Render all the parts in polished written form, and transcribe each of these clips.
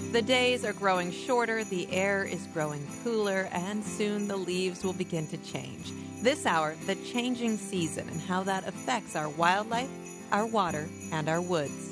The days are growing shorter, the air is growing cooler, and soon the leaves will begin to change. This hour, the changing season and how that affects our wildlife, our water, and our woods.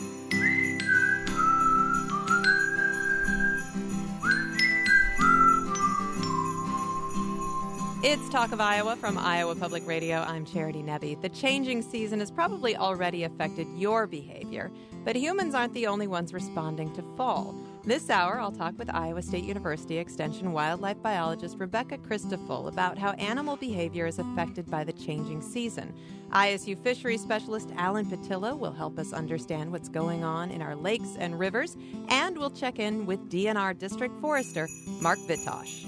It's Talk of Iowa from Iowa Public Radio. I'm Charity Nebbe. The changing season has probably already affected your behavior, but humans aren't the only ones responding to fall. This hour, I'll talk with Iowa State University Extension wildlife biologist Rebecca Christoffel about how animal behavior is affected by the changing season. ISU fisheries specialist Alan Patillo will help us understand what's going on in our lakes and rivers, and we'll check in with DNR District Forester Mark Vitosh.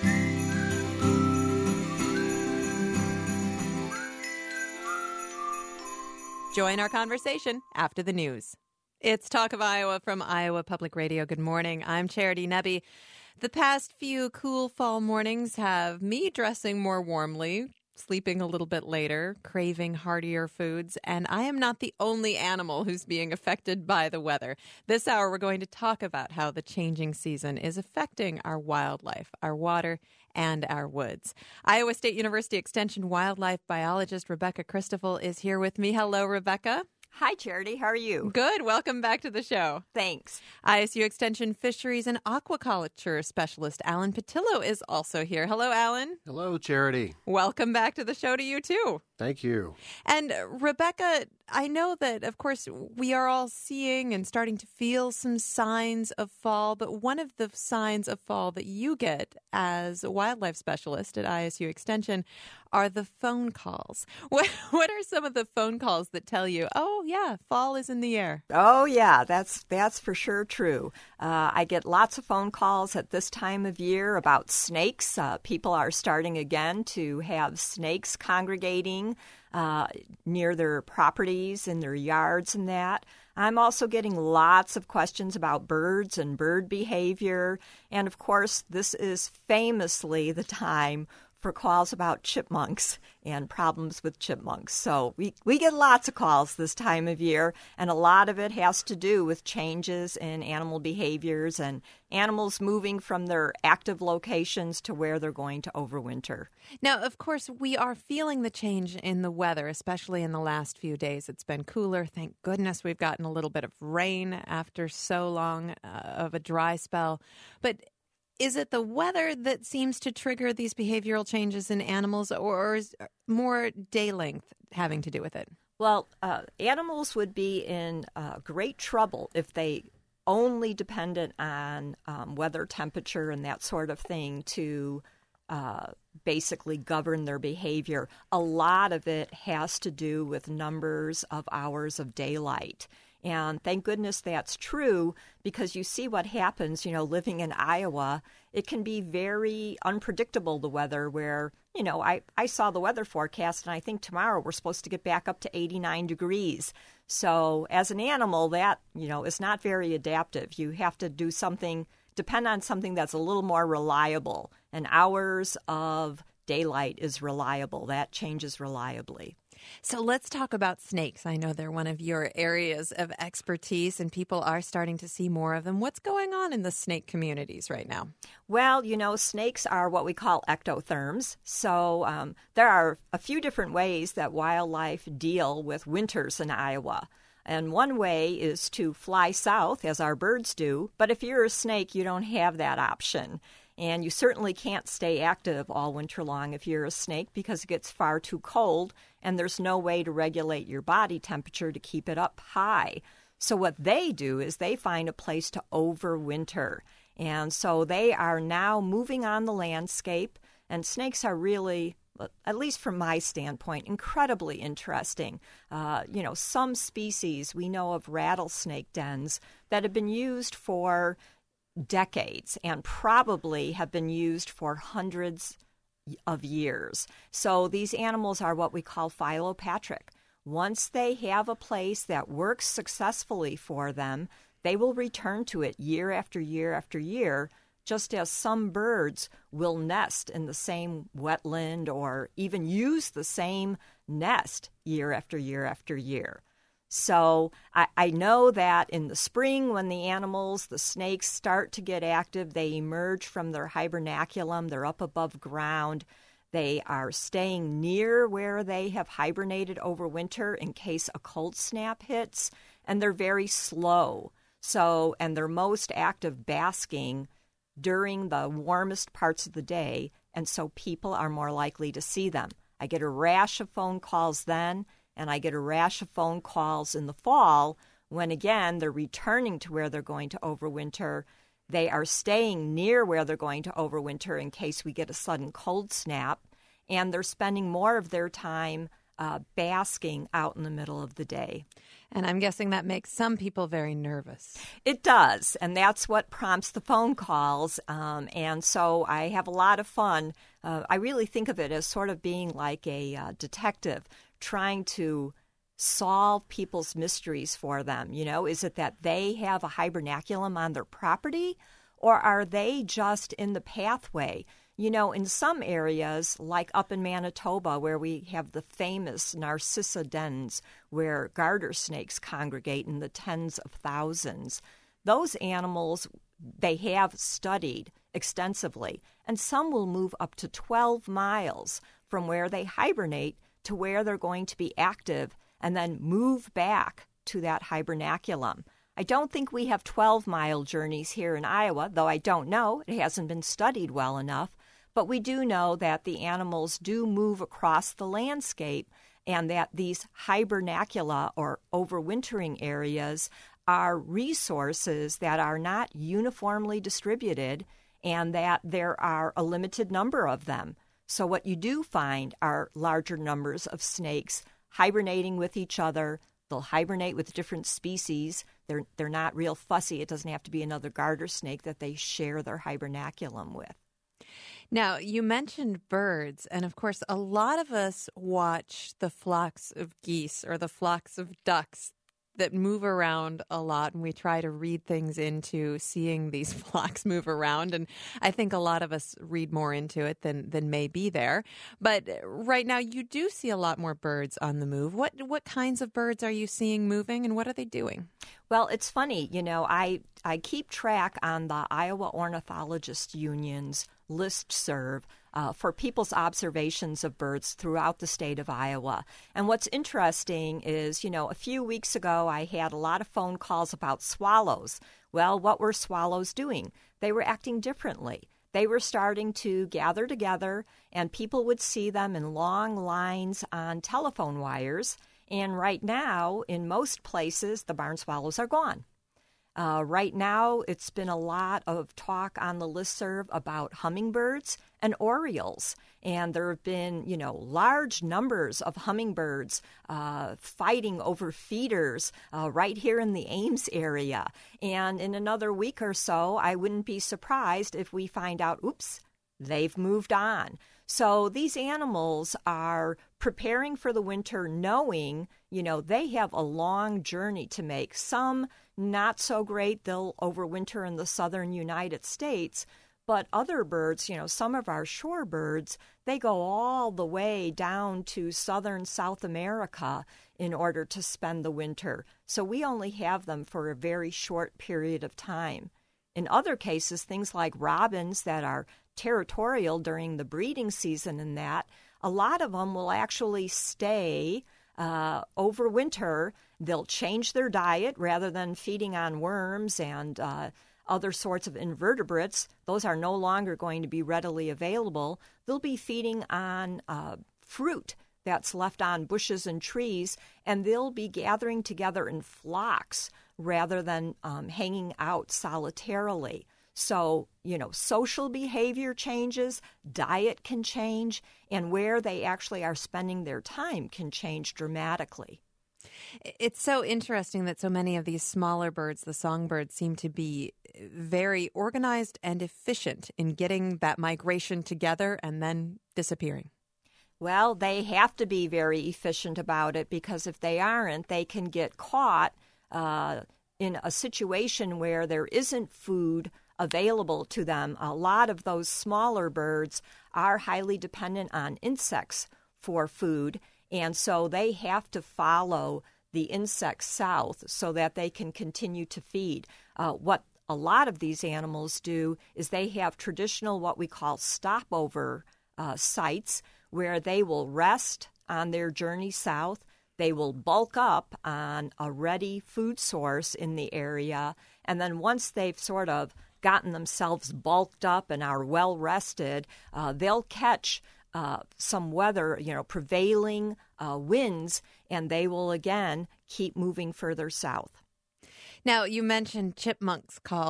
Join our conversation after the news. It's Talk of Iowa from Iowa Public Radio. Good morning. I'm Charity Nebbe. The past few cool fall mornings have me dressing more warmly, sleeping a little bit later, craving heartier foods, and I am not the only animal who's being affected by the weather. This hour, we're going to talk about how the changing season is affecting our wildlife, our water, and our woods. Iowa State University Extension wildlife biologist Rebecca Christoffel is here with me. Hello, Rebecca. Hi, Charity. How are you? Good. Welcome back to the show. Thanks. ISU Extension Fisheries and Aquaculture Specialist Alan Patillo is also here. Hello, Alan. Hello, Charity. Welcome back to the show to you, too. Thank you. And Rebecca, I know that, of course, we are all seeing and starting to feel some signs of fall, but one of the signs of fall that you get as a wildlife specialist at ISU Extension are the phone calls. What are some of the phone calls that tell you, oh, yeah, fall is in the air? Oh, yeah, that's for sure true. I get lots of phone calls at this time of year about snakes. People are starting again to have snakes congregating near their properties, in their yards and that. I'm also getting lots of questions about birds and bird behavior. And, of course, this is famously the time for calls about chipmunks and problems with chipmunks. So we get lots of calls this time of year, and a lot of it has to do with changes in animal behaviors and animals moving from their active locations to where they're going to overwinter. Now, of course, we are feeling the change in the weather, especially in the last few days. It's been cooler. Thank goodness we've gotten a little bit of rain after so long of a dry spell. But is it the weather that seems to trigger these behavioral changes in animals, or is more day length having to do with it? Well, animals would be in great trouble if they only depended on weather, temperature, and that sort of thing to basically govern their behavior. A lot of it has to do with numbers of hours of daylight. And thank goodness that's true, because you see what happens, living in Iowa. It can be very unpredictable, the weather, where, I saw the weather forecast, and I think tomorrow we're supposed to get back up to 89 degrees. So as an animal, that, is not very adaptive. You have to depend on something that's a little more reliable. And hours of daylight is reliable. That changes reliably. So let's talk about snakes. I know they're one of your areas of expertise, and people are starting to see more of them. What's going on in the snake communities right now? Well, snakes are what we call ectotherms. So there are a few different ways that wildlife deal with winters in Iowa. And one way is to fly south, as our birds do. But if you're a snake, you don't have that option. And you certainly can't stay active all winter long if you're a snake, because it gets far too cold and there's no way to regulate your body temperature to keep it up high. So what they do is they find a place to overwinter. And so they are now moving on the landscape, and snakes are really, at least from my standpoint, incredibly interesting. Some species, we know of rattlesnake dens that have been used for decades and probably have been used for hundreds of years. So these animals are what we call philopatric. Once they have a place that works successfully for them, they will return to it year after year after year, just as some birds will nest in the same wetland or even use the same nest year after year after year. So I know that in the spring when the snakes start to get active, they emerge from their hibernaculum, they're up above ground. They are staying near where they have hibernated over winter in case a cold snap hits, and they're very slow. So, and they're most active basking during the warmest parts of the day, and so people are more likely to see them. I get a rash of phone calls then, and I get a rash of phone calls in the fall when, again, they're returning to where they're going to overwinter. They are staying near where they're going to overwinter in case we get a sudden cold snap, and they're spending more of their time basking out in the middle of the day. And I'm guessing that makes some people very nervous. It does, and that's what prompts the phone calls. And so I have a lot of fun. I really think of it as sort of being like a detective trying to solve people's mysteries for them. You know, is it that they have a hibernaculum on their property, or are they just in the pathway? You know, in some areas, like up in Manitoba, where we have the famous Narcissa dens, where garter snakes congregate in the tens of thousands, those animals they have studied extensively, and some will move up to 12 miles from where they hibernate to where they're going to be active and then move back to that hibernaculum. I don't think we have 12-mile journeys here in Iowa, though I don't know. It hasn't been studied well enough. But we do know that the animals do move across the landscape and that these hibernacula or overwintering areas are resources that are not uniformly distributed and that there are a limited number of them. So what you do find are larger numbers of snakes hibernating with each other. They'll hibernate with different species. They're not real fussy. It doesn't have to be another garter snake that they share their hibernaculum with. Now, you mentioned birds, and of course, a lot of us watch the flocks of geese or the flocks of ducks that move around a lot, and we try to read things into seeing these flocks move around. And I think a lot of us read more into it than may be there. But right now, you do see a lot more birds on the move. What kinds of birds are you seeing moving, and what are they doing? Well, it's funny, you know, I keep track on the Iowa Ornithologist Union's listserv for people's observations of birds throughout the state of Iowa. And what's interesting is, you know, a few weeks ago I had a lot of phone calls about swallows. Well, what were swallows doing? They were acting differently. They were starting to gather together, and people would see them in long lines on telephone wires. And right now, in most places, the barn swallows are gone. Right now, it's been a lot of talk on the listserv about hummingbirds and orioles. And there have been, you know, large numbers of hummingbirds fighting over feeders right here in the Ames area. And in another week or so, I wouldn't be surprised if we find out, oops, they've moved on. So these animals are preparing for the winter knowing, you know, they have a long journey to make. Some not so great. They'll overwinter in the southern United States. But other birds, you know, some of our shorebirds, they go all the way down to southern South America in order to spend the winter. So we only have them for a very short period of time. In other cases, things like robins that are territorial during the breeding season and that, a lot of them will actually stay over winter. They'll change their diet rather than feeding on worms and other sorts of invertebrates. Those are no longer going to be readily available. They'll be feeding on fruit that's left on bushes and trees, and they'll be gathering together in flocks rather than hanging out solitarily. So, you know, social behavior changes, diet can change, and where they actually are spending their time can change dramatically. It's so interesting that so many of these smaller birds, the songbirds, seem to be very organized and efficient in getting that migration together and then disappearing. Well, they have to be very efficient about it because if they aren't, they can get caught in a situation where there isn't food available to them. A lot of those smaller birds are highly dependent on insects for food, and so they have to follow the insects south so that they can continue to feed. What a lot of these animals do is they have traditional what we call stopover sites where they will rest on their journey south. They will bulk up on a ready food source in the area, and then once they've sort of gotten themselves bulked up and are well rested, they'll catch some weather, prevailing winds, and they will again keep moving further south. Now, you mentioned chipmunk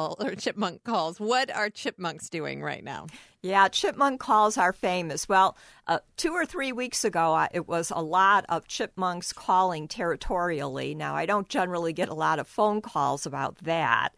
calls. What are chipmunks doing right now? Yeah, chipmunk calls are famous. Well, 2 or 3 weeks ago, it was a lot of chipmunks calling territorially. Now, I don't generally get a lot of phone calls about that,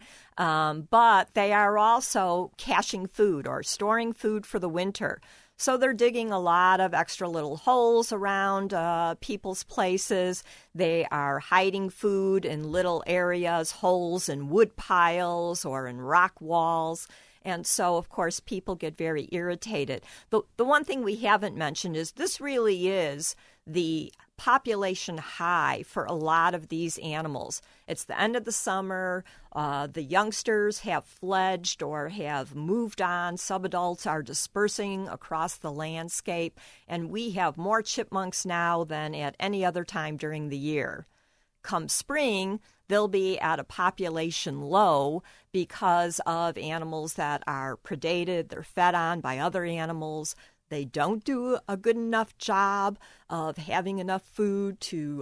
but they are also caching food or storing food for the winter. So they're digging a lot of extra little holes around people's places. They are hiding food in little areas, holes in wood piles or in rock walls. And so, of course, people get very irritated. The one thing we haven't mentioned is this really is the population high for a lot of these animals. It's the end of the summer. The youngsters have fledged or have moved on. Subadults are dispersing across the landscape, and we have more chipmunks now than at any other time during the year. Come spring, they'll be at a population low because of animals that are predated. They're fed on by other animals. They don't do a good enough job of having enough food to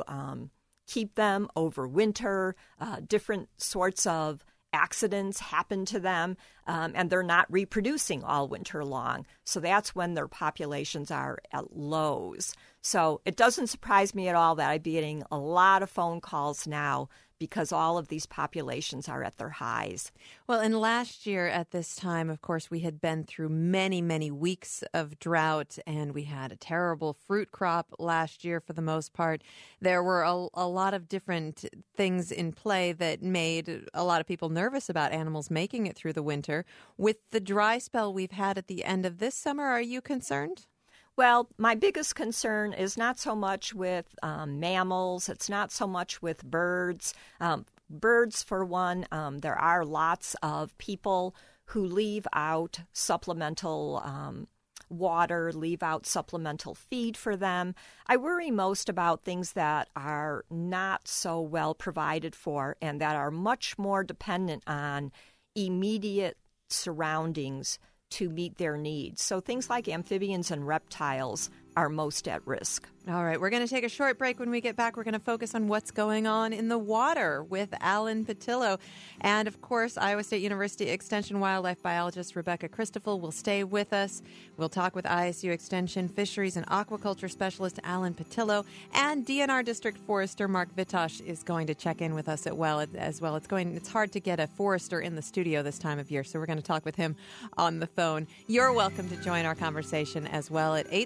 keep them over winter. Different sorts of accidents happen to them, and they're not reproducing all winter long. So that's when their populations are at lows. So it doesn't surprise me at all that I'd be getting a lot of phone calls now because all of these populations are at their highs. Well, and last year at this time, of course, we had been through many, many weeks of drought, and we had a terrible fruit crop last year for the most part. There were a lot of different things in play that made a lot of people nervous about animals making it through the winter. With the dry spell we've had at the end of this summer, are you concerned? Well, my biggest concern is not so much with mammals. It's not so much with birds. Birds, for one, there are lots of people who leave out supplemental water, leave out supplemental feed for them. I worry most about things that are not so well provided for and that are much more dependent on immediate surroundings to meet their needs. So things like amphibians and reptiles are most at risk. All right, we're going to take a short break. When we get back, we're going to focus on what's going on in the water with Alan Patillo. And, of course, Iowa State University Extension wildlife biologist Rebecca Christoffel will stay with us. We'll talk with ISU Extension fisheries and aquaculture specialist Alan Patillo. And DNR District Forester Mark Vitosh is going to check in with us as well. It's hard to get a forester in the studio this time of year, so we're going to talk with him on the phone. You're welcome to join our conversation as well at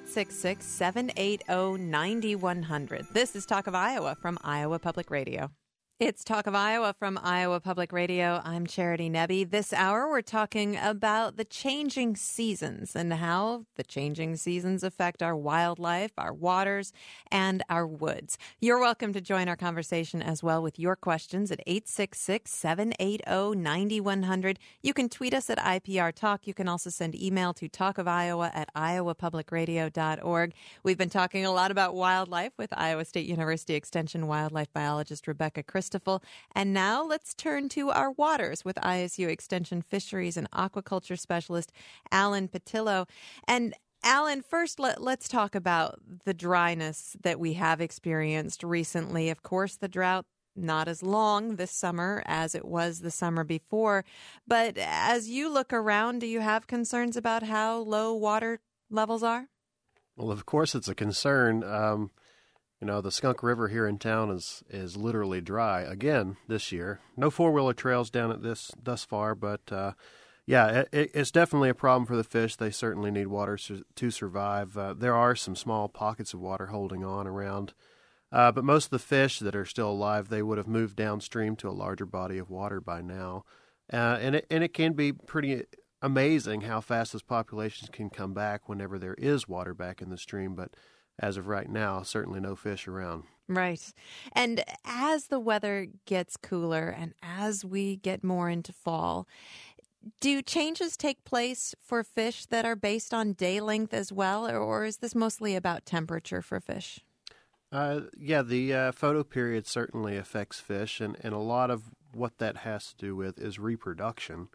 866-780-9100. This is Talk of Iowa from Iowa Public Radio. It's Talk of Iowa from Iowa Public Radio. I'm Charity Nebbe. This hour, we're talking about the changing seasons and how the changing seasons affect our wildlife, our waters, and our woods. You're welcome to join our conversation as well with your questions at 866-780-9100. You can tweet us at IPR Talk. You can also send email to talkofiowa@iowapublicradio.org. We've been talking a lot about wildlife with Iowa State University Extension wildlife biologist Rebecca Christoffel. And now let's turn to our waters with ISU Extension fisheries and aquaculture specialist Alan Patillo. And Alan, first let's talk about the dryness that we have experienced recently. Of course, the drought not as long this summer as it was the summer before. But as you look around, do you have concerns about how low water levels are? Well, of course, it's a concern. The Skunk River here in town is literally dry again this year. No four-wheeler trails down at this thus far, but it's definitely a problem for the fish. They certainly need water to survive. There are some small pockets of water holding on around, but most of the fish that are still alive, they would have moved downstream to a larger body of water by now, and it can be pretty amazing how fast those populations can come back whenever there is water back in the stream, but as of right now, certainly no fish around. Right. And as the weather gets cooler and as we get more into fall, do changes take place for fish that are based on day length as well, or is this mostly about temperature for fish? Yeah, the photoperiod certainly affects fish, and a lot of what that has to do with is reproduction.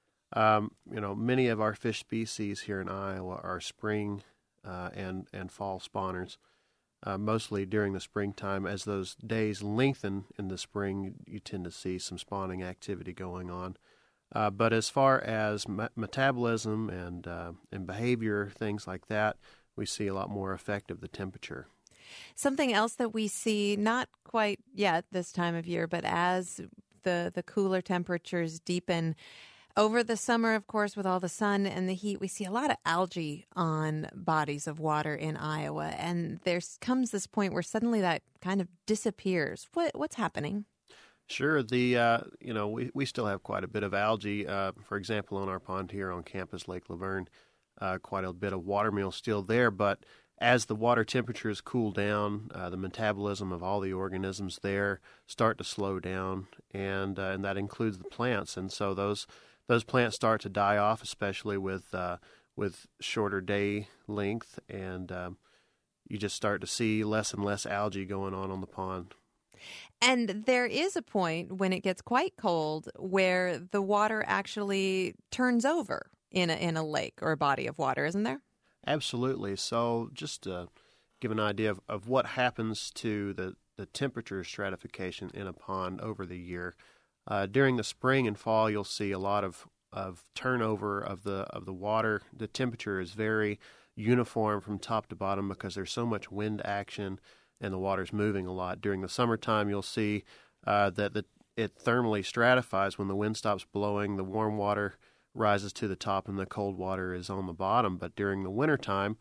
Many of our fish species here in Iowa are spring and fall spawners. Mostly during the springtime, as those days lengthen in the spring, you tend to see some spawning activity going on. But as far as metabolism and behavior, things like that, we see a lot more effect of the temperature. Something else that we see, not quite yet this time of year, but as the cooler temperatures deepen, over the summer, of course, with all the sun and the heat, we see a lot of algae on bodies of water in Iowa. And there comes this point where suddenly that kind of disappears. What's happening? Sure. We still have quite a bit of algae. For example, on our pond here on campus, Lake Laverne, quite a bit of watermeal still there. But as the water temperatures cool down, the metabolism of all the organisms there start to slow down, and that includes the plants. And so those plants start to die off, especially with shorter day length, and you just start to see less and less algae going on the pond. And there is a point when it gets quite cold where the water actually turns over in a lake or a body of water, isn't there? Absolutely. So just to give an idea of what happens to the temperature stratification in a pond over the year, during the spring and fall, you'll see a lot of turnover of the water. The temperature is very uniform from top to bottom because there's so much wind action and the water's moving a lot. During the summertime, you'll see that it thermally stratifies. When the wind stops blowing, the warm water rises to the top and the cold water is on the bottom. But during the wintertime,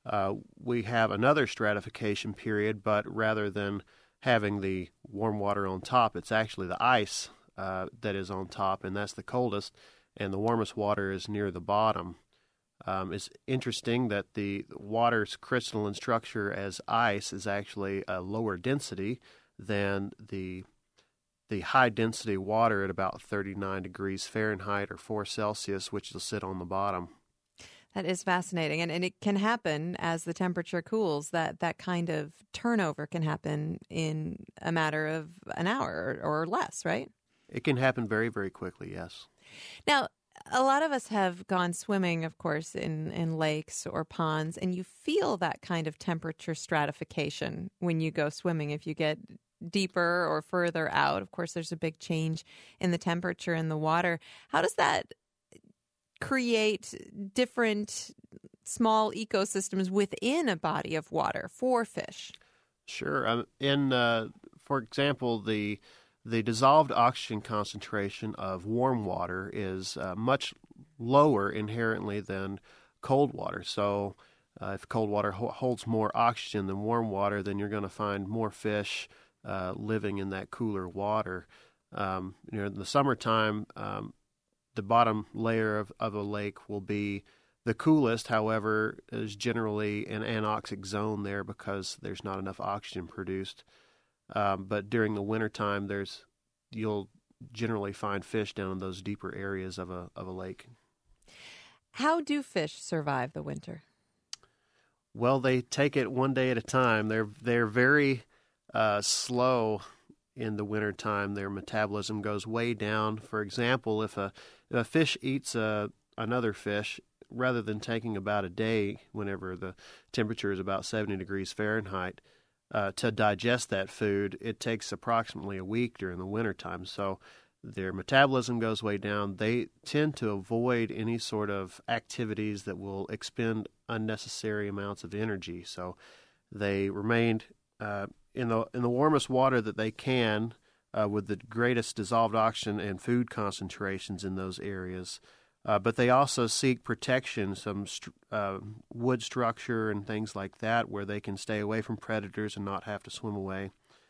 we have another stratification period, but rather than having the warm water on top, it's actually the ice that is on top, and that's the coldest, and the warmest water is near the bottom. It's interesting that the water's crystalline structure as ice is actually a lower density than the high density water at about 39 degrees Fahrenheit or 4 Celsius, which will sit on the bottom. That is fascinating. And it can happen as the temperature cools, that kind of turnover can happen in a matter of an hour or less, right? It can happen very, very quickly, yes. Now, a lot of us have gone swimming, of course, in lakes or ponds, and you feel that kind of temperature stratification when you go swimming. If you get deeper or further out, of course, there's a big change in the temperature in the water. How does that create different small ecosystems within a body of water for fish? Sure. For example, the dissolved oxygen concentration of warm water is much lower inherently than cold water. So if cold water holds more oxygen than warm water, then you're going to find more fish living in that cooler water. In the summertime, the bottom layer of a lake will be the coolest. However, there's generally an anoxic zone there because there's not enough oxygen produced. But during the wintertime, you'll generally find fish down in those deeper areas of a lake. How do fish survive the winter? Well, they take it one day at a time. They're very slow in the wintertime. Their metabolism goes way down. For example, if a fish eats another fish, rather than taking about a day whenever the temperature is about 70 degrees Fahrenheit, to digest that food, it takes approximately a week during the wintertime. So their metabolism goes way down. They tend to avoid any sort of activities that will expend unnecessary amounts of energy. So they remain in the warmest water that they can, with the greatest dissolved oxygen and food concentrations in those areas. But they also seek protection, some wood structure and things like that, where they can stay away from predators and not have to swim away.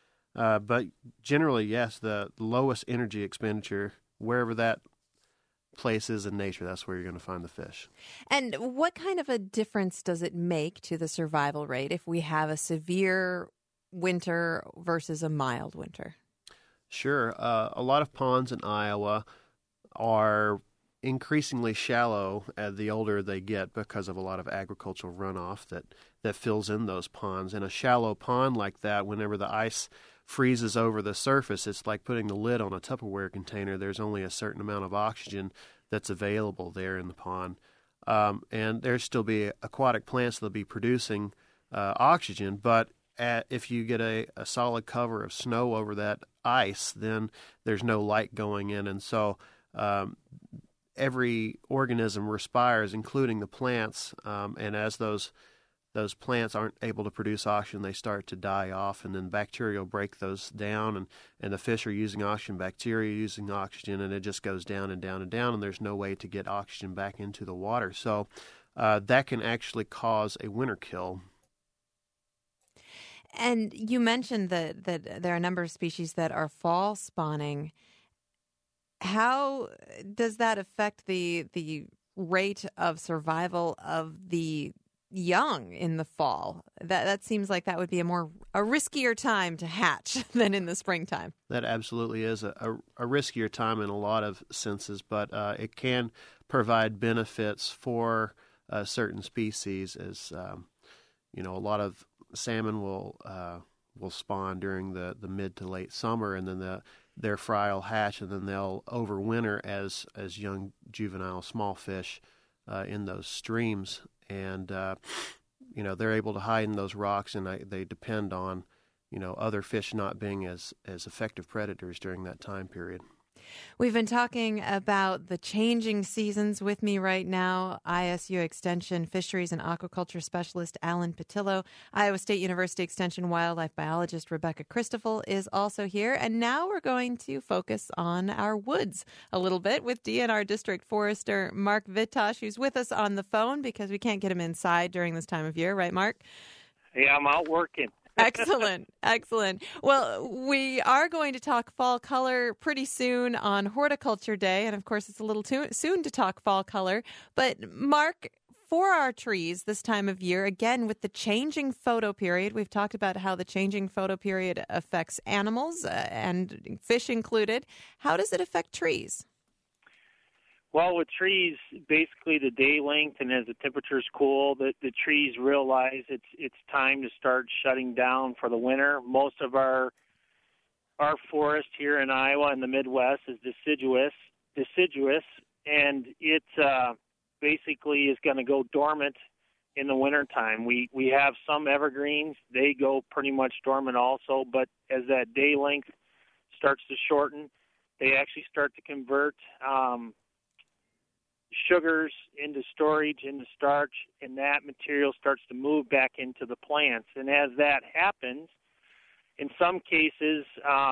But generally, yes, the lowest energy expenditure, wherever that place is in nature, that's where you're going to find the fish. And what kind of a difference does it make to the survival rate if we have a severe winter versus a mild winter? Sure. A lot of ponds in Iowa are increasingly shallow the older they get because of a lot of agricultural runoff that fills in those ponds. In a shallow pond like that, whenever the ice freezes over the surface, it's like putting the lid on a Tupperware container. There's only a certain amount of oxygen that's available there in the pond. And there'll still be aquatic plants that'll be producing oxygen, but if you get a solid cover of snow over that ice, then there's no light going in. And so every organism respires, including the plants, and as those plants aren't able to produce oxygen, they start to die off, and then bacteria will break those down, and the fish are using oxygen, bacteria are using oxygen, and it just goes down and down and down, and there's no way to get oxygen back into the water. So that can actually cause a winter kill. And you mentioned that there are a number of species that are fall spawning. How does that affect the rate of survival of the young in the fall? That seems like that would be a riskier time to hatch than in the springtime. That absolutely is a riskier time in a lot of senses, but it can provide benefits for certain species. As a lot of salmon will spawn during the mid to late summer, and then their fry will hatch, and then they'll overwinter as young juvenile small fish in those streams. And they're able to hide in those rocks, and they depend on other fish not being as effective predators during that time period. We've been talking about the changing seasons. With me right now, ISU Extension Fisheries and Aquaculture Specialist Alan Patillo. Iowa State University Extension wildlife biologist Rebecca Christoffel is also here. And now we're going to focus on our woods a little bit with DNR District Forester Mark Vitosh, who's with us on the phone because we can't get him inside during this time of year. Right, Mark? Yeah, I'm out working. Excellent. Well, we are going to talk fall color pretty soon on Horticulture Day, and of course it's a little too soon to talk fall color. But Mark, for our trees this time of year, again with the changing photo period, we've talked about how the changing photo period affects animals and fish included. How does it affect trees? Well, with trees, basically the day length, and as the temperatures cool, the trees realize it's time to start shutting down for the winter. Most of our forest here in Iowa and the Midwest is deciduous, and it basically is going to go dormant in the wintertime. We have some evergreens; they go pretty much dormant also. But as that day length starts to shorten, they actually start to convert sugars into storage, into starch, and that material starts to move back into the plants. And as that happens, in some cases,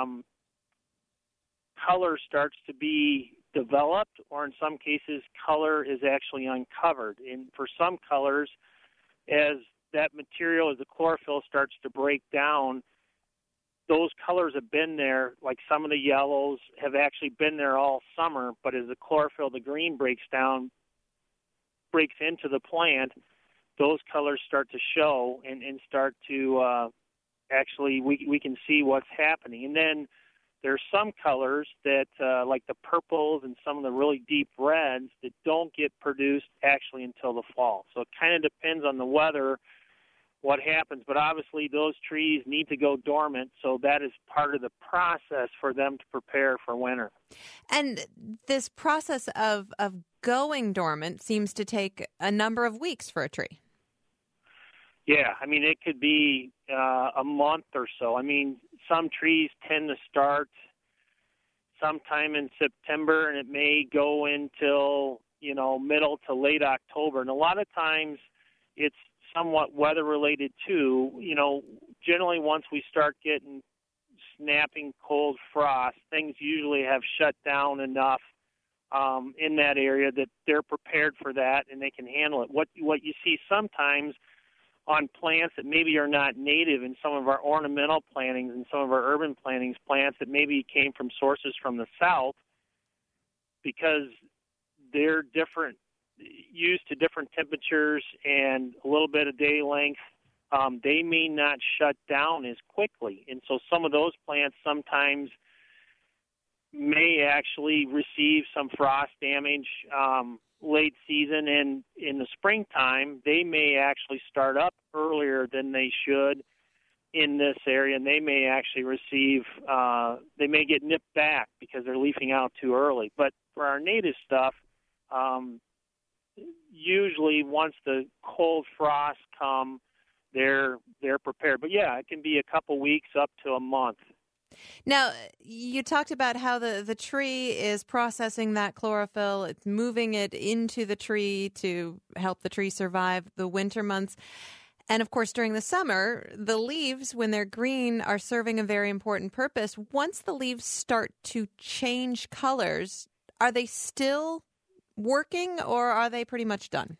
color starts to be developed, or in some cases, color is actually uncovered. And for some colors, as that material, as the chlorophyll starts to break down, those colors have been there, like some of the yellows have actually been there all summer, but as the chlorophyll, the green breaks into the plant, those colors start to show and start to actually, we can see what's happening. And then there's some colors that, like the purples and some of the really deep reds, that don't get produced actually until the fall. So it kind of depends on the weather what happens, but obviously those trees need to go dormant, so that is part of the process for them to prepare for winter. And this process of going dormant seems to take a number of weeks for a tree. Yeah, I mean, it could be a month or so. I mean, some trees tend to start sometime in September, and it may go until, middle to late October. And a lot of times it's somewhat weather-related too. Generally once we start getting snapping cold frost, things usually have shut down enough in that area that they're prepared for that and they can handle it. What you see sometimes on plants that maybe are not native in some of our ornamental plantings and some of our urban plantings, plants that maybe came from sources from the south, because they're different, used to different temperatures and a little bit of day length, they may not shut down as quickly. And so some of those plants sometimes may actually receive some frost damage late season, and in the springtime, they may actually start up earlier than they should in this area, and they may actually receive, they may get nipped back because they're leafing out too early. But for our native stuff, usually once the cold frosts come, they're prepared. But yeah, it can be a couple weeks up to a month. Now, you talked about how the tree is processing that chlorophyll. It's moving it into the tree to help the tree survive the winter months. And, of course, during the summer, the leaves, when they're green, are serving a very important purpose. Once the leaves start to change colors, are they still working or are they pretty much done?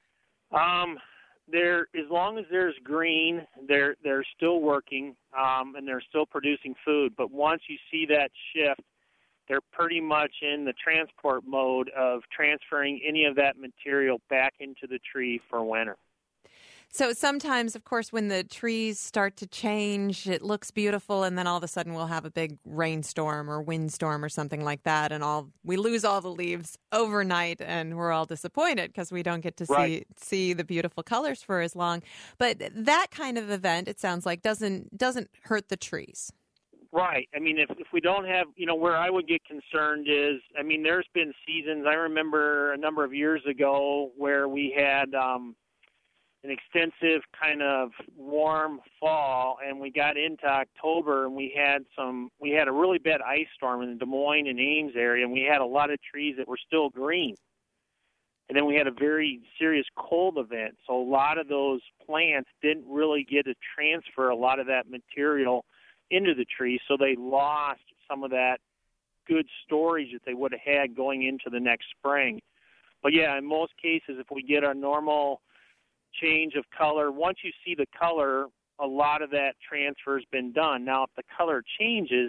As long as there's green, they're still working, and they're still producing food. But once you see that shift, they're pretty much in the transport mode of transferring any of that material back into the tree for winter. So sometimes, of course, when the trees start to change, it looks beautiful, and then all of a sudden we'll have a big rainstorm or windstorm or something like that, and we lose all the leaves overnight, and we're all disappointed because we don't get to see the beautiful colors for as long. But that kind of event, it sounds like, doesn't hurt the trees. Right. I mean, if we don't have, where I would get concerned is, I mean, there's been seasons, I remember a number of years ago where we had an extensive kind of warm fall, and we got into October, and we had a really bad ice storm in the Des Moines and Ames area, and we had a lot of trees that were still green. And then we had a very serious cold event, so a lot of those plants didn't really get to transfer a lot of that material into the tree, so they lost some of that good storage that they would have had going into the next spring. But yeah, in most cases, if we get a normal change of color, once you see the color, a lot of that transfer has been done. Now, if the color changes,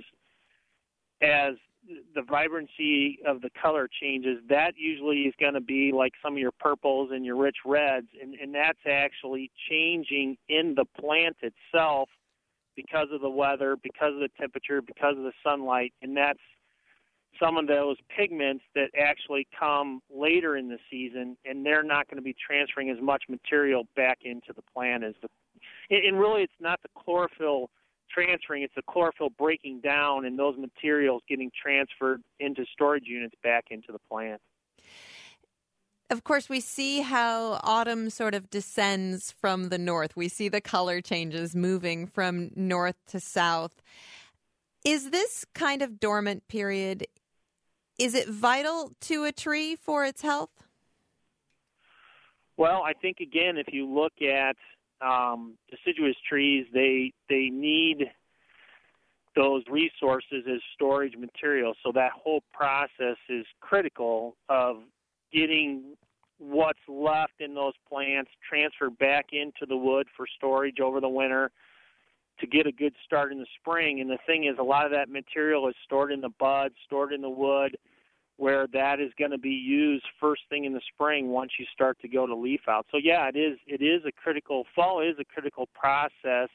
as the vibrancy of the color changes, that usually is going to be like some of your purples and your rich reds, and that's actually changing in the plant itself because of the weather, because of the temperature, because of the sunlight, and that's some of those pigments that actually come later in the season, and they're not going to be transferring as much material back into the plant as and really it's not the chlorophyll transferring, it's the chlorophyll breaking down and those materials getting transferred into storage units back into the plant. Of course, we see how autumn sort of descends from the north. We see the color changes moving from north to south. Is this kind of dormant period, is it vital to a tree for its health? Well, I think, again, if you look at deciduous trees, they need those resources as storage material. So that whole process is critical of getting what's left in those plants transferred back into the wood for storage over the winter to get a good start in the spring. And the thing is, a lot of that material is stored in the buds, stored in the wood, where that is going to be used first thing in the spring once you start to go to leaf out. So yeah, it is a critical, fall is a critical process,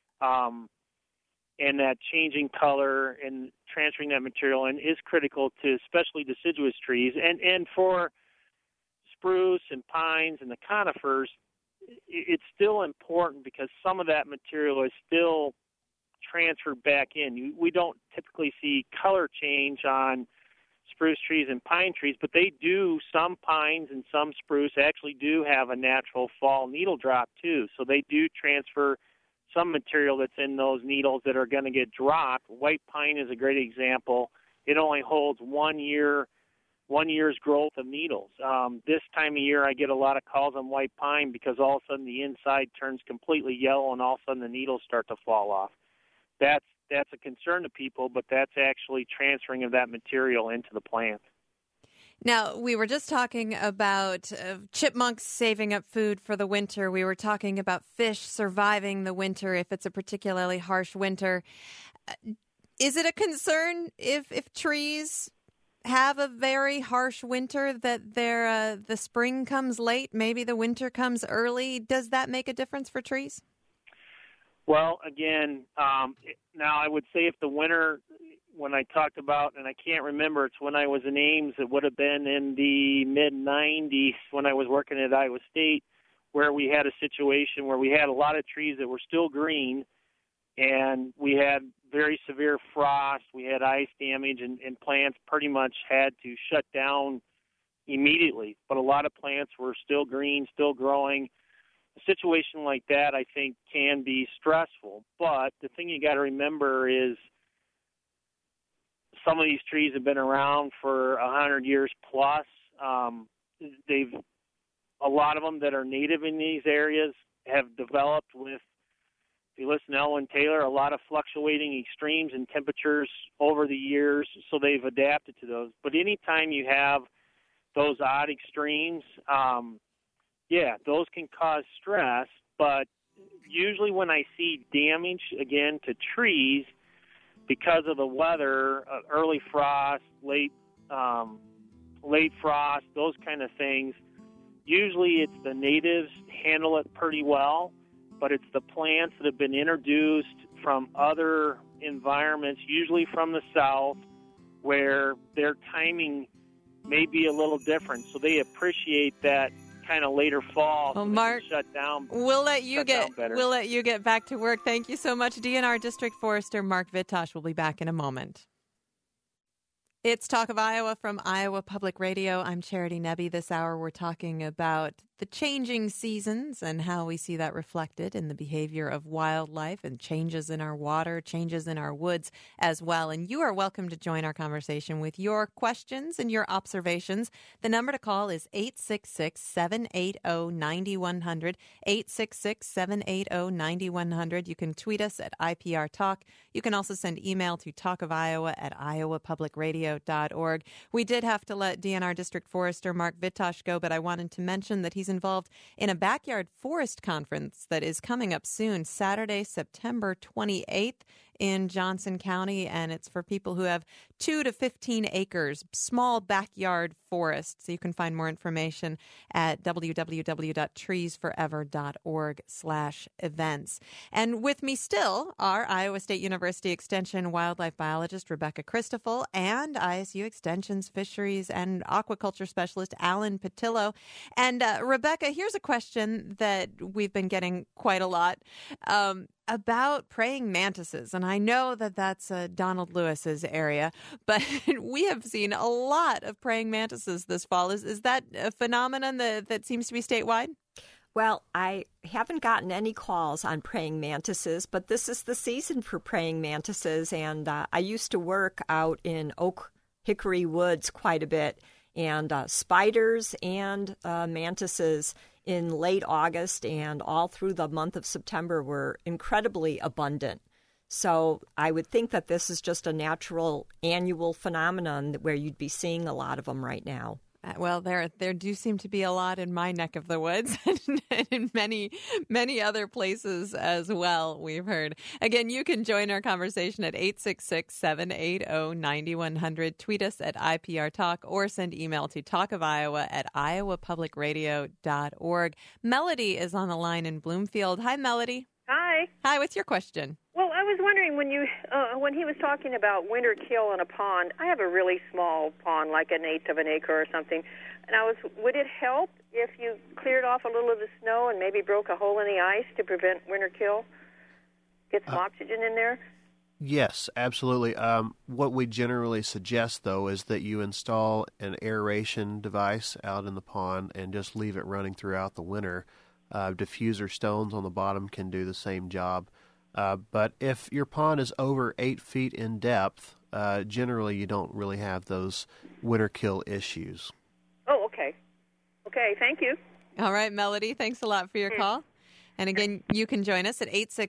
and that changing color and transferring that material and is critical to especially deciduous trees. And for spruce and pines and the conifers, it's still important because some of that material is still transferred back in. We don't typically see color change on spruce trees and pine trees, but they do. Some pines and some spruce actually do have a natural fall needle drop too, so they do transfer some material that's in those needles that are going to get dropped. White pine is a great example. It only holds 1 year's growth of needles. This time of year I get a lot of calls on white pine because all of a sudden the inside turns completely yellow and all of a sudden the needles start to fall off. That's a concern to people, but that's actually transferring of that material into the plant. Now, we were just talking about chipmunks saving up food for the winter. We were talking about fish surviving the winter if it's a particularly harsh winter. Is it a concern if trees have a very harsh winter that the spring comes late, maybe the winter comes early? Does that make a difference for trees? Well, again, now I would say if the winter, when I talked about, and I can't remember, it's when I was in Ames, it would have been in the mid-'90s when I was working at Iowa State, where we had a situation where we had a lot of trees that were still green, and we had very severe frost, we had ice damage, and plants pretty much had to shut down immediately. But a lot of plants were still green, still growing. A situation like that, I think, can be stressful. But the thing you got to remember is some of these trees have been around for 100 years plus. A lot of them that are native in these areas have developed with, if you listen to Elwyn Taylor, a lot of fluctuating extremes in temperatures over the years, so they've adapted to those. But anytime you have those odd extremes, those can cause stress. But usually when I see damage, again, to trees because of the weather, early frost, late frost, those kind of things, usually it's the natives handle it pretty well, but it's the plants that have been introduced from other environments, usually from the south, where their timing may be a little different. So they appreciate that kind of later fall. Well, so Mark, shut down. We'll let you get back to work. Thank you so much, DNR District Forester Mark Vitosh. We'll be back in a moment. It's Talk of Iowa from Iowa Public Radio. I'm Charity Nebbe. This hour we're talking about the changing seasons and how we see that reflected in the behavior of wildlife and changes in our water, changes in our woods as well. And you are welcome to join our conversation with your questions and your observations. The number to call is 866-780-9100, 866-780-9100. You can tweet us at IPR Talk. You can also send email to talkofiowa@iowapublicradio.org. We did have to let DNR District Forester Mark Vitosh go, but I wanted to mention that he's involved in a backyard forest conference that is coming up soon, Saturday, September 28th in Johnson County, and it's for people who have 2 to 15 acres, small backyard forests. So you can find more information at www.treesforever.org/events. And with me still are Iowa State University Extension wildlife biologist Rebecca Christoffel and ISU Extension's fisheries and aquaculture specialist Alan Patillo. And Rebecca, here's a question that we've been getting quite a lot about praying mantises. And I know that that's Donald Lewis's area, but we have seen a lot of praying mantises this fall. Is that a phenomenon that seems to be statewide? Well, I haven't gotten any calls on praying mantises, but this is the season for praying mantises. And I used to work out in Oak Hickory Woods quite a bit, and spiders and mantises in late August and all through the month of September were incredibly abundant. So I would think that this is just a natural annual phenomenon where you'd be seeing a lot of them right now. Well, there do seem to be a lot in my neck of the woods and in many other places as well, we've heard. Again, you can join our conversation at 866-780-9100. Tweet us at IPR Talk or send email to talkofiowa@iowapublicradio.org. Melody is on the line in Bloomfield. Hi, Melody. Hi. Hi, what's your question? Well, I was wondering when he was talking about winter kill in a pond. I have a really small pond, like 1/8 of an acre or something, and would it help if you cleared off a little of the snow and maybe broke a hole in the ice to prevent winter kill? Get some oxygen in there? Yes, absolutely. What we generally suggest, though, is that you install an aeration device out in the pond and just leave it running throughout the winter. Diffuser stones on the bottom can do the same job. But if your pond is over 8 feet in depth, generally you don't really have those winter kill issues. Oh, okay. Okay, thank you. All right, Melody, thanks a lot for your call. And again, you can join us at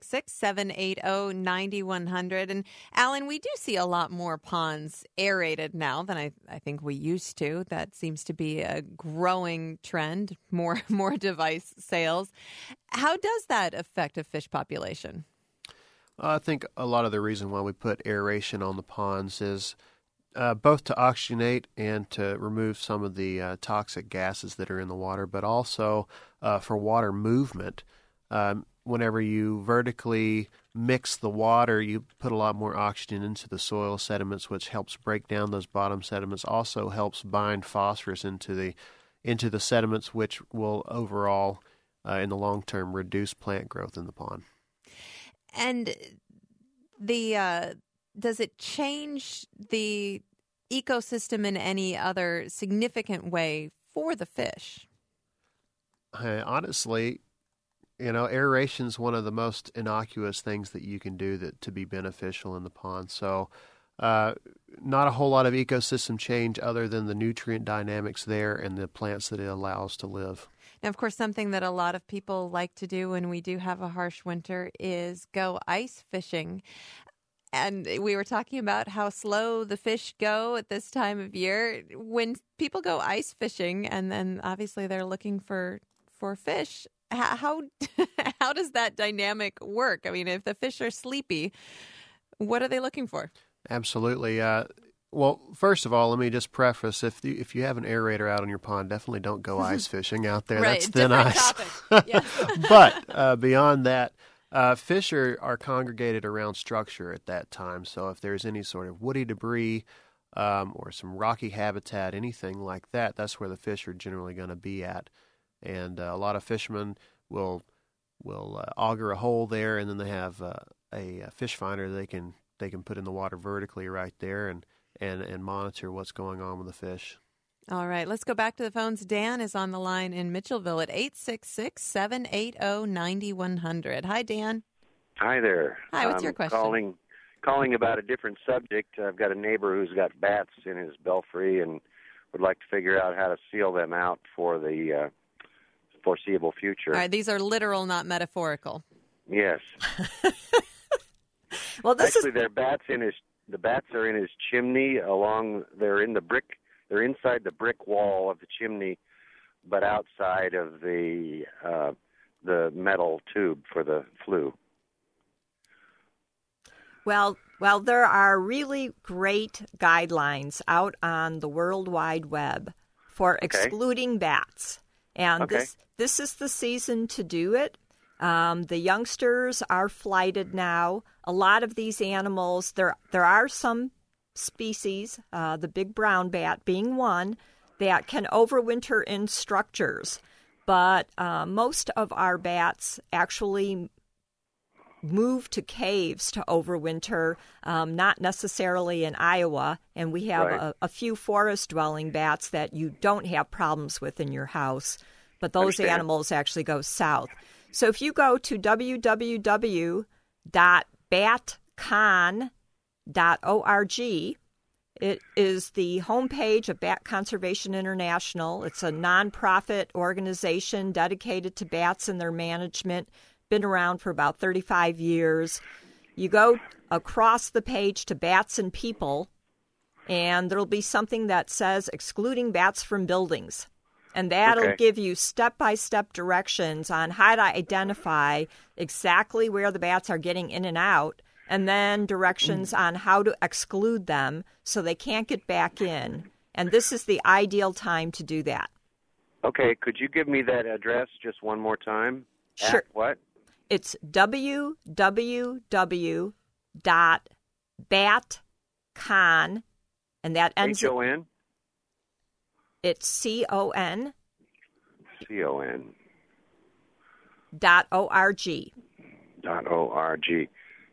866-780-9100. And Alan, we do see a lot more ponds aerated now than I think we used to. That seems to be a growing trend, more device sales. How does that affect a fish population? I think a lot of the reason why we put aeration on the ponds is both to oxygenate and to remove some of the toxic gases that are in the water, but also for water movement. whenever you vertically mix the water, you put a lot more oxygen into the soil sediments, which helps break down those bottom sediments. Also helps bind phosphorus into the sediments, which will overall, in the long term, reduce plant growth in the pond. And does it change the ecosystem in any other significant way for the fish? Honestly, aeration is one of the most innocuous things that you can do to be beneficial in the pond. So not a whole lot of ecosystem change other than the nutrient dynamics there and the plants that it allows to live. Now, of course, something that a lot of people like to do when we do have a harsh winter is go ice fishing. And we were talking about how slow the fish go at this time of year. When people go ice fishing, and then obviously they're looking for fish, how does that dynamic work? I mean, if the fish are sleepy, what are they looking for? Absolutely. Well, first of all, let me just preface, if you have an aerator out on your pond, definitely don't go ice fishing out there. Right, that's thin ice. Yes. But beyond that, fish are congregated around structure at that time. So if there's any sort of woody debris or some rocky habitat, anything like that, that's where the fish are generally going to be at. And a lot of fishermen will auger a hole there, and then they have a fish finder they can put in the water vertically right there and monitor what's going on with the fish. All right, let's go back to the phones. Dan is on the line in Mitchellville at 866-780-9100. Hi, Dan. Hi there. Hi, what's your question? Calling about a different subject. I've got a neighbor who's got bats in his belfry and would like to figure out how to seal them out for the foreseeable future. All right, these are literal, not metaphorical. Yes. Well, actually, the bats are in his chimney they're inside the brick wall of the chimney, but outside of the metal tube for the flue. Well, there are really great guidelines out on the World Wide Web for excluding bats. And this is the season to do it. The youngsters are flighted now. A lot of these animals, there are some species, the big brown bat being one, that can overwinter in structures. But most of our bats actually move to caves to overwinter, not necessarily in Iowa. And we have a few forest-dwelling bats that you don't have problems with in your house. But those animals actually go south. So if you go to www.batcon.org, it is the homepage of Bat Conservation International. It's a nonprofit organization dedicated to bats and their management. Been around for about 35 years. You go across the page to Bats and People, and there'll be something that says excluding bats from buildings. And that'll give you step-by-step directions on how to identify exactly where the bats are getting in and out, and then directions on how to exclude them so they can't get back in. And this is the ideal time to do that. Okay, could you give me that address just one more time? Sure. At what? It's www.batcon, and that ends H-O-N? It's C-O-N. C-O-N. .org. .org.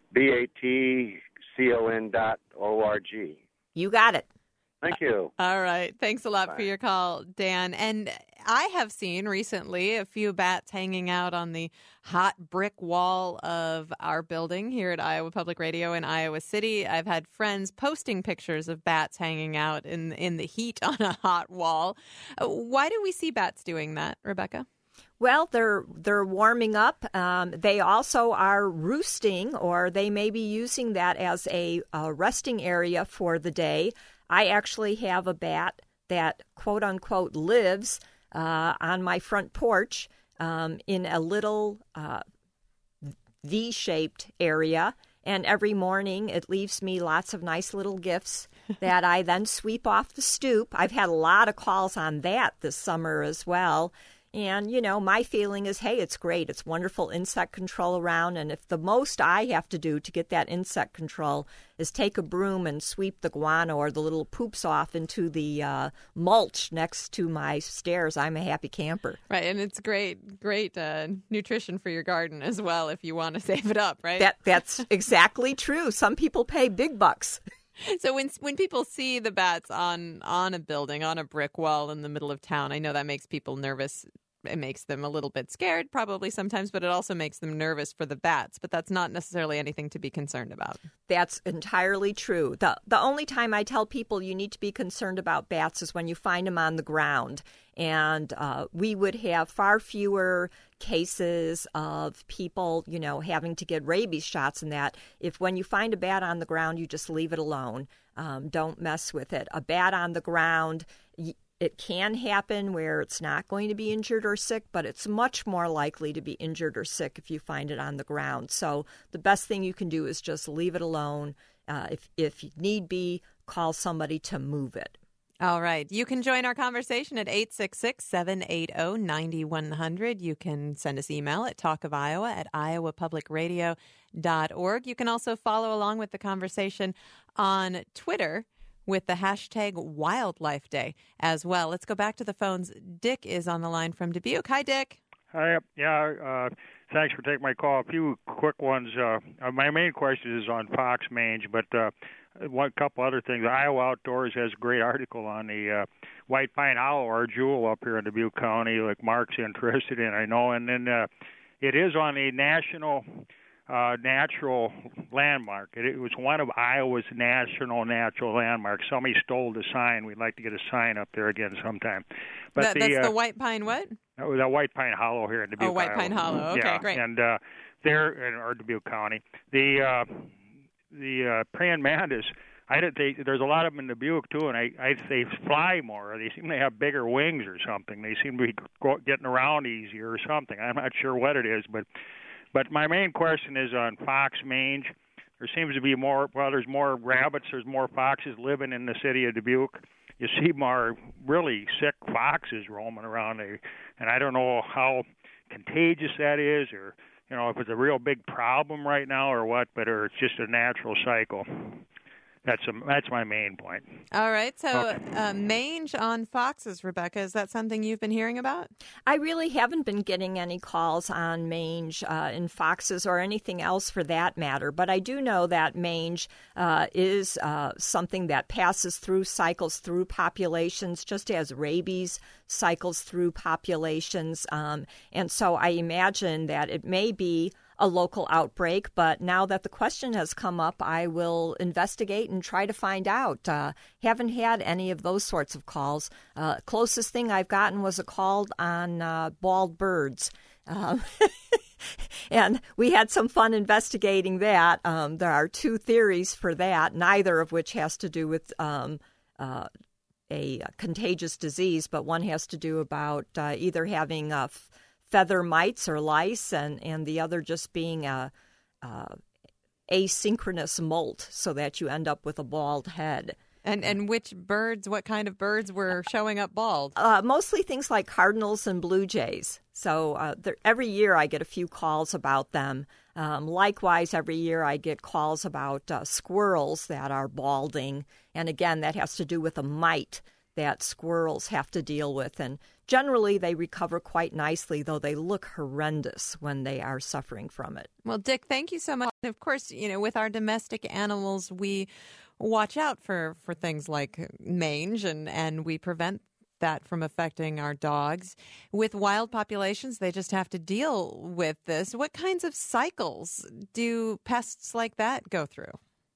BATCON.org. You got it. Thank you. All right. Thanks a lot for your call, Dan. And I have seen recently a few bats hanging out on the hot brick wall of our building here at Iowa Public Radio in Iowa City. I've had friends posting pictures of bats hanging out in the heat on a hot wall. Why do we see bats doing that, Rebecca? Well, they're warming up. They also are roosting, or they may be using that as a resting area for the day. I actually have a bat that, quote unquote, lives on my front porch in a little V-shaped area. And every morning it leaves me lots of nice little gifts that I then sweep off the stoop. I've had a lot of calls on that this summer as well. And, you know, my feeling is, hey, it's great. It's wonderful insect control around. And if the most I have to do to get that insect control is take a broom and sweep the guano or the little poops off into the mulch next to my stairs, I'm a happy camper. Right, and it's great nutrition for your garden as well if you want to save it up, right? That's exactly true. Some people pay big bucks. So when people see the bats on a building, on a brick wall in the middle of town, I know that makes people nervous. It makes them a little bit scared probably sometimes, but it also makes them nervous for the bats. But that's not necessarily anything to be concerned about. That's entirely true. The only time I tell people you need to be concerned about bats is when you find them on the ground. And we would have far fewer cases of people, you know, having to get rabies shots and that. If when you find a bat on the ground, you just leave it alone. Don't mess with it. A bat on the ground, it can happen where it's not going to be injured or sick, but it's much more likely to be injured or sick if you find it on the ground. So the best thing you can do is just leave it alone. If need be, call somebody to move it. All right. You can join our conversation at 866-780-9100. You can send us email at talkofiowa@iowapublicradio.org. You can also follow along with the conversation on Twitter with the hashtag Wildlife Day as well. Let's go back to the phones. Dick is on the line from Dubuque. Hi, Dick. Hi. Yeah, thanks for taking my call. A few quick ones. My main question is on fox mange, but one couple other things. Iowa Outdoors has a great article on the white pine owl, our jewel up here in Dubuque County, like Mark's interested in, I know. And then it is on a national natural landmark. It was one of Iowa's national natural landmarks. Somebody stole the sign. We'd like to get a sign up there again sometime. But that's the white pine what? The White Pine Hollow here in Dubuque, Oh, White Pine Hollow. Okay, yeah, great. And there in our Dubuque County, the praying mantis. There's a lot of them in Dubuque too, and they fly more. They seem to have bigger wings or something. They seem to be getting around easier or something. I'm not sure what it is, but my main question is on fox mange. There seems to be more. Well, there's more rabbits. There's more foxes living in the city of Dubuque. You see more really sick foxes roaming around there, and I don't know how contagious that is, or if it's a real big problem right now or what, or it's just a natural cycle. That's my main point. All right. So okay. Mange on foxes, Rebecca, is that something you've been hearing about? I really haven't been getting any calls on mange in foxes or anything else for that matter. But I do know that mange is something that cycles through populations, just as rabies cycles through populations. And so I imagine that it may be a local outbreak, but now that the question has come up, I will investigate and try to find out. Haven't had any of those sorts of calls. Closest thing I've gotten was a call on bald birds. And we had some fun investigating that. There are two theories for that, neither of which has to do with a contagious disease, but one has to do about either having feather mites or lice, and the other just being asynchronous molt, so that you end up with a bald head. And what kind of birds were showing up bald? Mostly things like cardinals and blue jays. So every year I get a few calls about them. Likewise, every year I get calls about squirrels that are balding. And again, that has to do with a mite that squirrels have to deal with. And generally, they recover quite nicely, though they look horrendous when they are suffering from it. Well, Dick, thank you so much. Of course, with our domestic animals, we watch out for things like mange, and we prevent that from affecting our dogs. With wild populations, they just have to deal with this. What kinds of cycles do pests like that go through?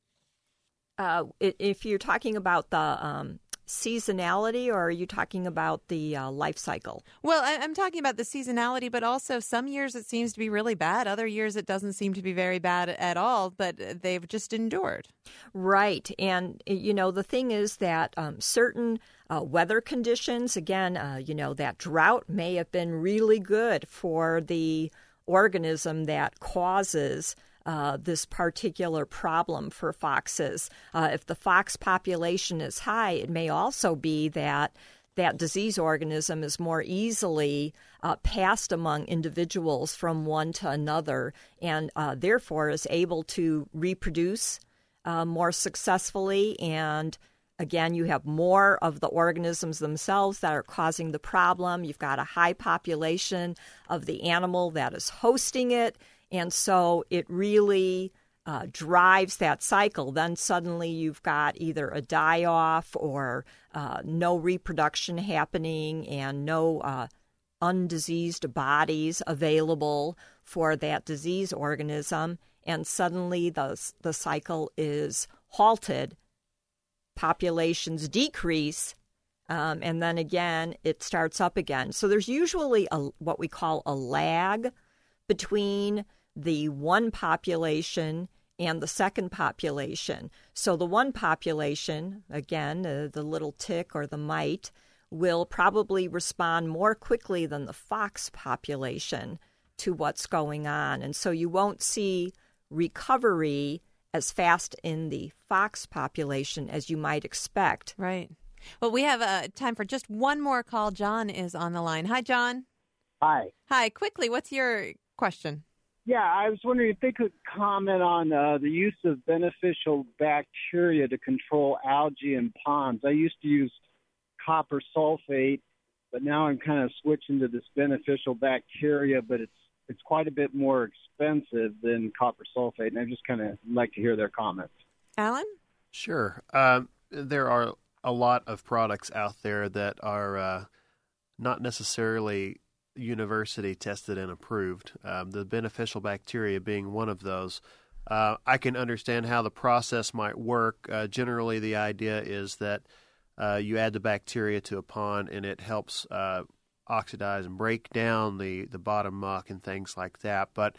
If you're talking about the seasonality, or are you talking about the life cycle? Well, I'm talking about the seasonality, but also some years it seems to be really bad. Other years it doesn't seem to be very bad at all, but they've just endured. Right. And, the thing is that certain weather conditions, again, that drought may have been really good for the organism that causes this particular problem for foxes. If the fox population is high, it may also be that that disease organism is more easily passed among individuals from one to another, and therefore is able to reproduce more successfully. And again, you have more of the organisms themselves that are causing the problem. You've got a high population of the animal that is hosting it, and so it really drives that cycle. Then suddenly you've got either a die-off or no reproduction happening and no undiseased bodies available for that disease organism, and suddenly the cycle is halted. Populations decrease, and then again it starts up again. So there's usually what we call a lag between the one population and the second population. So the one population, again, the little tick or the mite, will probably respond more quickly than the fox population to what's going on. And so you won't see recovery as fast in the fox population as you might expect. Right. Well, we have time for just one more call. John is on the line. Hi, John. Hi. Hi. Quickly, what's your question? Yeah, I was wondering if they could comment on the use of beneficial bacteria to control algae in ponds. I used to use copper sulfate, but now I'm kind of switching to this beneficial bacteria, but it's quite a bit more expensive than copper sulfate, and I just kind of like to hear their comments. Alan? Sure. There are a lot of products out there that are not necessarily university tested and approved, the beneficial bacteria being one of those. I can understand how the process might work. Generally, the idea is that you add the bacteria to a pond and it helps oxidize and break down the bottom muck and things like that. But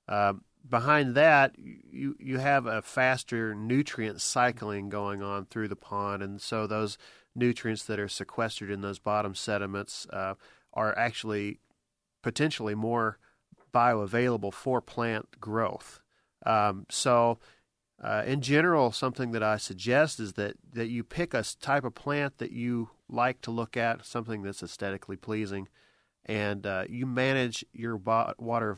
behind that, you have a faster nutrient cycling going on through the pond, and so those nutrients that are sequestered in those bottom sediments are actually potentially more bioavailable for plant growth. So in general, something that I suggest is that you pick a type of plant that you like to look at, something that's aesthetically pleasing, and you manage your water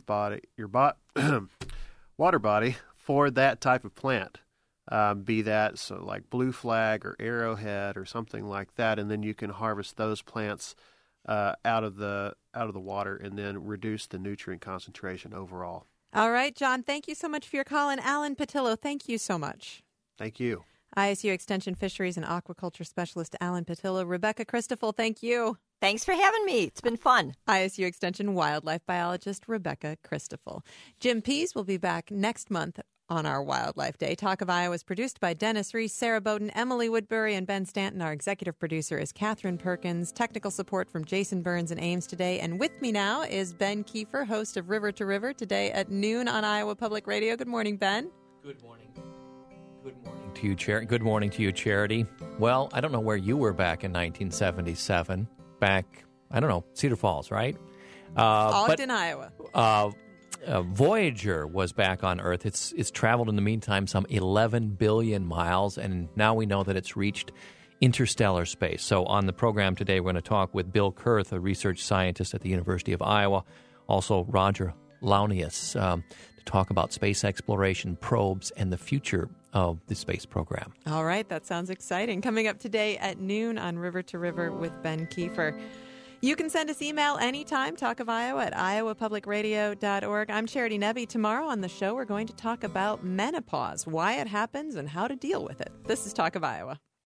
body for that type of plant. Be that so like blue flag or arrowhead or something like that, and then you can harvest those plants out of the water and then reduce the nutrient concentration overall. All right, John, thank you so much for your call. And Alan Patillo, thank you so much. Thank you. ISU Extension Fisheries and Aquaculture Specialist Alan Patillo. Rebecca Christoffel, thank you. Thanks for having me. It's been fun. ISU Extension Wildlife Biologist Rebecca Christoffel. Jim Pease will be back next month on our Wildlife Day. Talk of Iowa is produced by Dennis Reese, Sarah Bowden, Emily Woodbury, and Ben Stanton. Our executive producer is Catherine Perkins. Technical support from Jason Burns and Ames today. And with me now is Ben Kiefer, host of River to River, today at noon on Iowa Public Radio. Good morning, Ben. Good morning. Good morning to you, Charity. Good morning to you, Charity. Well, I don't know where you were back in 1977. Back, I don't know, Cedar Falls, right? Ogden, Iowa. Voyager was back on Earth. It's traveled in the meantime some 11 billion miles, and now we know that it's reached interstellar space. So on the program today, we're going to talk with Bill Kurth, a research scientist at the University of Iowa, also Roger Launius, to talk about space exploration, probes, and the future of the space program. All right, that sounds exciting. Coming up today at noon on River to River with Ben Kiefer. You can send us email anytime, talkofiowa at iowapublicradio.org. I'm Charity Nebbe. Tomorrow on the show, we're going to talk about menopause, why it happens, and how to deal with it. This is Talk of Iowa.